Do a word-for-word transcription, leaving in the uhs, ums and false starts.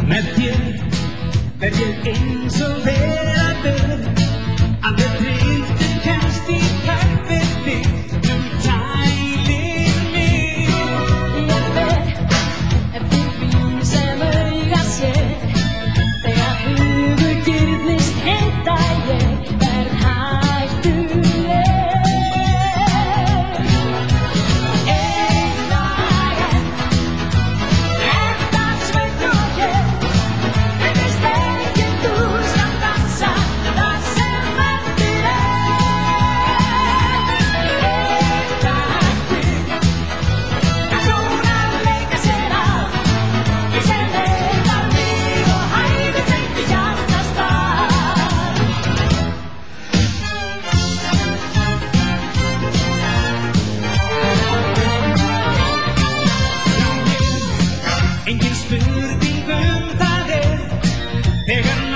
Með þér er ég eins og vera ber. Alveg tryggt kemst í takt við þig. Þú tælir mig. Ég fer eftir því sem auga sér. Þegar hugur girnist heita ég verð hættuleg. Einn dag enn þetta sveinn og ég. Virðist enginn dúskan dansa það sem eftir er. Einn dag til að svona leika sér að ég sem heitar mig og hæfi beint í hjartastað. Engin spurning um það er þegar